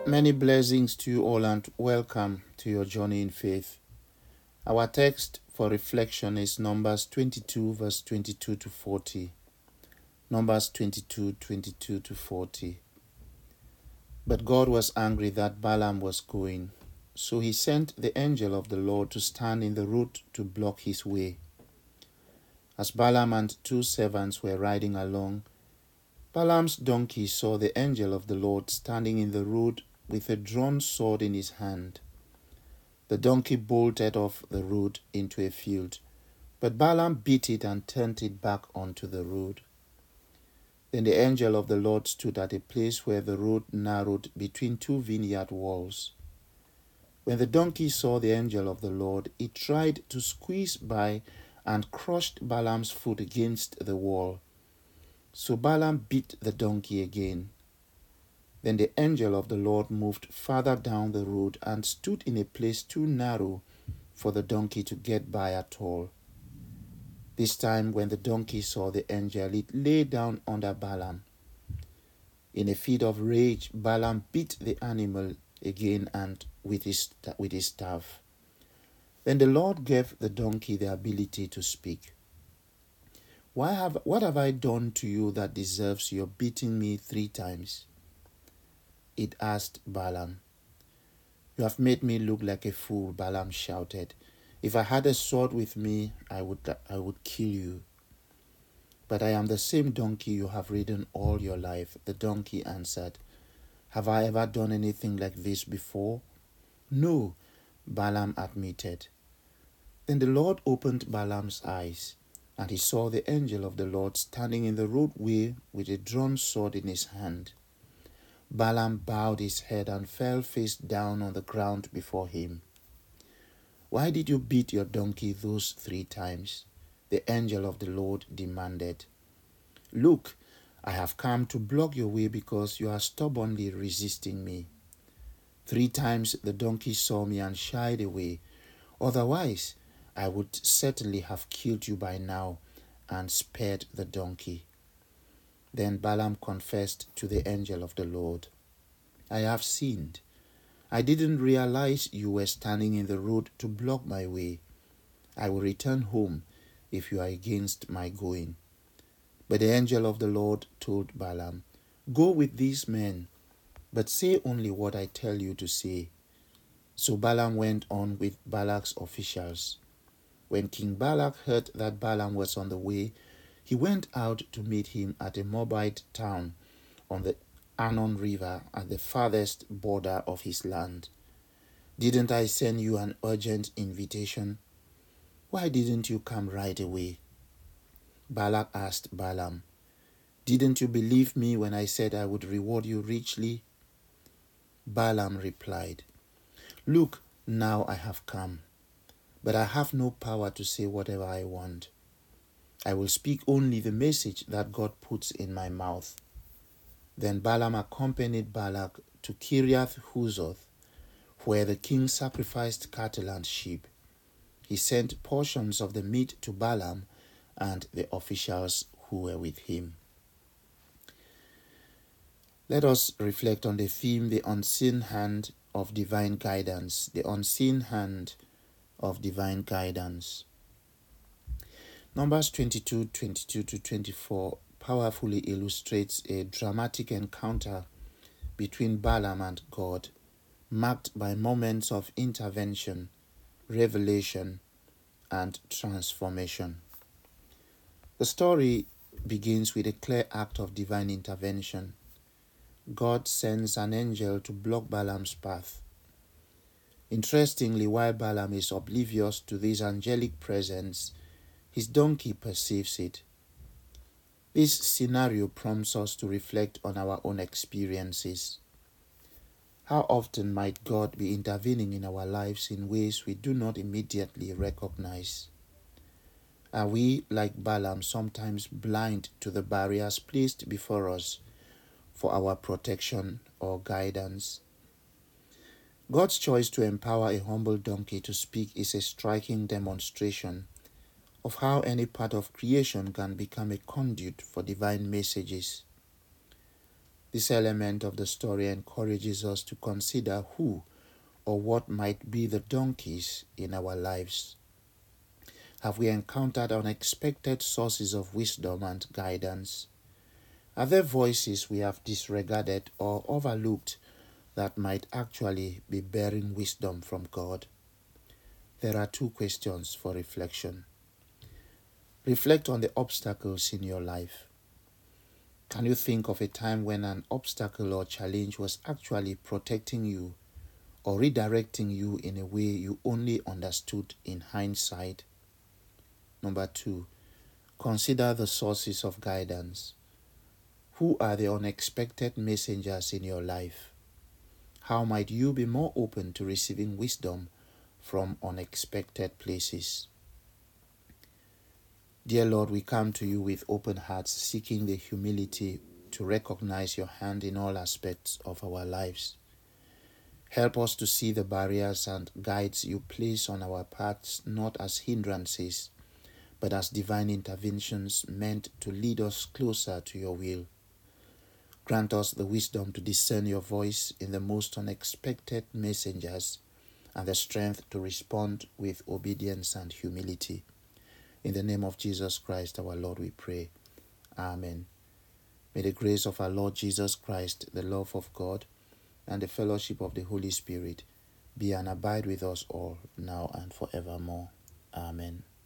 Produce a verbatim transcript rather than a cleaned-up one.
Many blessings to you all and welcome to your journey in faith. Our text for reflection is Numbers twenty-two, verse twenty-two to forty. Numbers twenty-two, twenty-two to forty. But God was angry that Balaam was going, so he sent the angel of the Lord to stand in the road to block his way. As Balaam and two servants were riding along, Balaam's donkey saw the angel of the Lord standing in the road with a drawn sword in his hand. The donkey bolted off the road into a field, but Balaam beat it and turned it back onto the road. Then the angel of the Lord stood at a place where the road narrowed between two vineyard walls. When the donkey saw the angel of the Lord, it tried to squeeze by and crushed Balaam's foot against the wall. So Balaam beat the donkey again. Then the angel of the Lord moved farther down the road and stood in a place too narrow for the donkey to get by at all. This time when the donkey saw the angel, it lay down under Balaam. In a fit of rage, Balaam beat the animal again and with his, with his staff. Then the Lord gave the donkey the ability to speak. Why have, what have I done to you that deserves your beating me three times? It asked Balaam. You have made me look like a fool, Balaam shouted. If I had a sword with me, I would, I would kill you. But I am the same donkey you have ridden all your life, the donkey answered. Have I ever done anything like this before? No, Balaam admitted. Then the Lord opened Balaam's eyes, and he saw the angel of the Lord standing in the roadway with a drawn sword in his hand. Balaam bowed his head and fell face down on the ground before him. Why did you beat your donkey those three times? The angel of the Lord demanded. Look, I have come to block your way because you are stubbornly resisting me. Three times the donkey saw me and shied away. Otherwise, I would certainly have killed you by now and spared the donkey. Then Balaam confessed to the angel of the Lord, I have sinned. I didn't realize you were standing in the road to block my way. I will return home if you are against my going. But the angel of the Lord told Balaam, Go with these men, but say only what I tell you to say. So Balaam went on with Balak's officials. When King Balak heard that Balaam was on the way, he went out to meet him at a Moabite town on the Arnon River at the farthest border of his land. Didn't I send you an urgent invitation? Why didn't you come right away? Balak asked Balaam, Didn't you believe me when I said I would reward you richly? Balaam replied, Look, now I have come, but I have no power to say whatever I want. I will speak only the message that God puts in my mouth. Then Balaam accompanied Balak to Kiriath Huzoth, where the king sacrificed cattle and sheep. He sent portions of the meat to Balaam and the officials who were with him. Let us reflect on the theme, the unseen hand of divine guidance, the unseen hand of divine guidance. Numbers twenty-two, twenty-two to twenty-four powerfully illustrates a dramatic encounter between Balaam and God, marked by moments of intervention, revelation, and transformation. The story begins with a clear act of divine intervention. God sends an angel to block Balaam's path. Interestingly, while Balaam is oblivious to this angelic presence, his donkey perceives it. This scenario prompts us to reflect on our own experiences. How often might God be intervening in our lives in ways we do not immediately recognize? Are we, like Balaam, sometimes blind to the barriers placed before us for our protection or guidance? God's choice to empower a humble donkey to speak is a striking demonstration of how any part of creation can become a conduit for divine messages. This element of the story encourages us to consider who or what might be the donkeys in our lives. Have we encountered unexpected sources of wisdom and guidance? Are there voices we have disregarded or overlooked that might actually be bearing wisdom from God? There are two questions for reflection. Reflect on the obstacles in your life. Can you think of a time when an obstacle or challenge was actually protecting you or redirecting you in a way you only understood in hindsight? Number two, consider the sources of guidance. Who are the unexpected messengers in your life? How might you be more open to receiving wisdom from unexpected places? Dear Lord, we come to you with open hearts, seeking the humility to recognize your hand in all aspects of our lives. Help us to see the barriers and guides you place on our paths not as hindrances, but as divine interventions meant to lead us closer to your will. Grant us the wisdom to discern your voice in the most unexpected messengers and the strength to respond with obedience and humility. In the name of Jesus Christ, our Lord, we pray. Amen. May the grace of our Lord Jesus Christ, the love of God, and the fellowship of the Holy Spirit be and abide with us all, now and forevermore. Amen.